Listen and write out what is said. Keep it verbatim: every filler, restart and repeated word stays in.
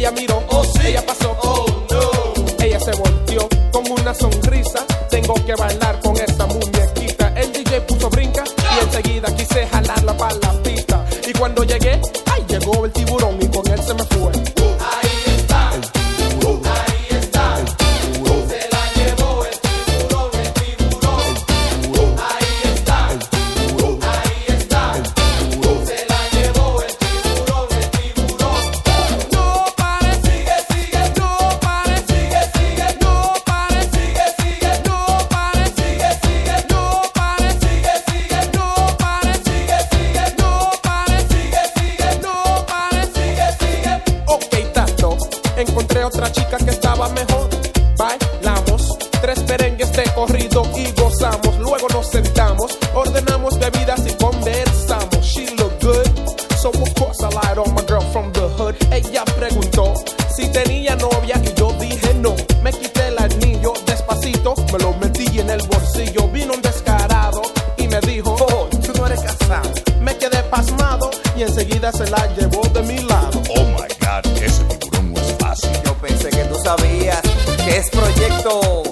ella miró, oh sí, ella pasó, oh no. Ella se volteó con una sonrisa. Tengo que bailar con esta muñequita. El D J puso brinca y enseguida quise jalarla para la pista. Y cuando llegué, ay, llegó el tiburón y con él se me fue. Ahí está, el tiburón, ahí está, el tiburón, se la llevó el tiburón, el tiburón. el tiburón, Ahí está, el tiburón, ahí está, el tiburón. se la llevó el tiburón, el tiburón. No pare, Sigue, sigue, no pare, sigue, sigue, no pare, sigue, sigue, no pare, sigue, sigue, no pare, sigue, sigue, no pare, sigue, sigue, no pare, sigue, sigue, no pare. sigue, sigue. Ok, tato, encontré otra chica que estaba mejor. Bailamos tres perengues de corrido y gozamos. Luego nos sentamos, ordenamos bebidas y conversamos. She looked good, so of course I lied on my girl from the hood. Ella preguntó si tenía novia y yo dije no. Me quité el anillo despacito, me lo metí en el bolsillo. Vino un descarado y me dijo, oh, tú no eres casado. Me quedé pasmado y enseguida se la llevó de mi lado. Oh my God, ese tiburón no es fácil. Yo pensé que tú sabías que es Proyecto